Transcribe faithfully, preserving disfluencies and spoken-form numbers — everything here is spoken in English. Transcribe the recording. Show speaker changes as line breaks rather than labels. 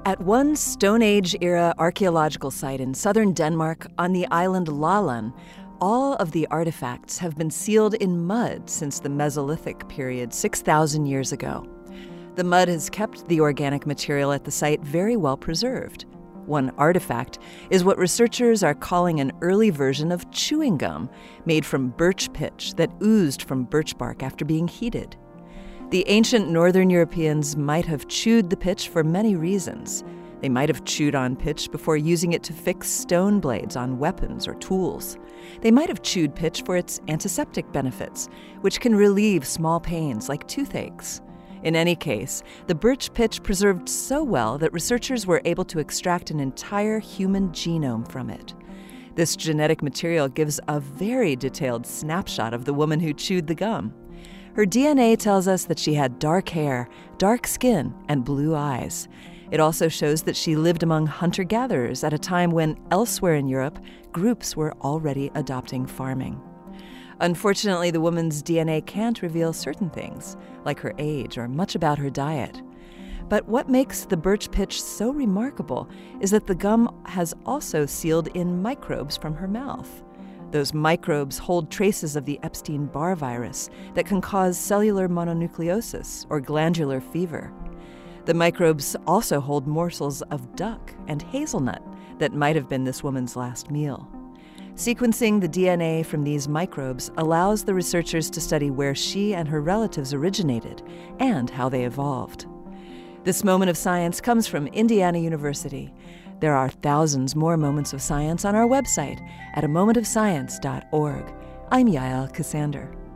At one Stone Age-era archaeological site in southern Denmark on the island Lolland, all of the artifacts have been sealed in mud since the Mesolithic period six thousand years ago. The mud has kept the organic material at the site very well preserved. One artifact is what researchers are calling an early version of chewing gum made from birch pitch that oozed from birch bark after being heated. The ancient Northern Europeans might have chewed the pitch for many reasons. They might have chewed on pitch before using it to fix stone blades on weapons or tools. They might have chewed pitch for its antiseptic benefits, which can relieve small pains like toothaches. In any case, the birch pitch preserved so well that researchers were able to extract an entire human genome from it. This genetic material gives a very detailed snapshot of the woman who chewed the gum. Her D N A tells us that she had dark hair, dark skin, and blue eyes. It also shows that she lived among hunter-gatherers at a time when, elsewhere in Europe, groups were already adopting farming. Unfortunately, the woman's D N A can't reveal certain things, like her age or much about her diet. But what makes the birch pitch so remarkable is that the gum has also sealed in microbes from her mouth. Those microbes hold traces of the Epstein-Barr virus that can cause cellular mononucleosis or glandular fever. The microbes also hold morsels of duck and hazelnut that might have been this woman's last meal. Sequencing the D N A from these microbes allows the researchers to study where she and her relatives originated and how they evolved. This moment of science comes from Indiana University. There are thousands more moments of science on our website at a moment of science dot org. I'm Yael Ksander.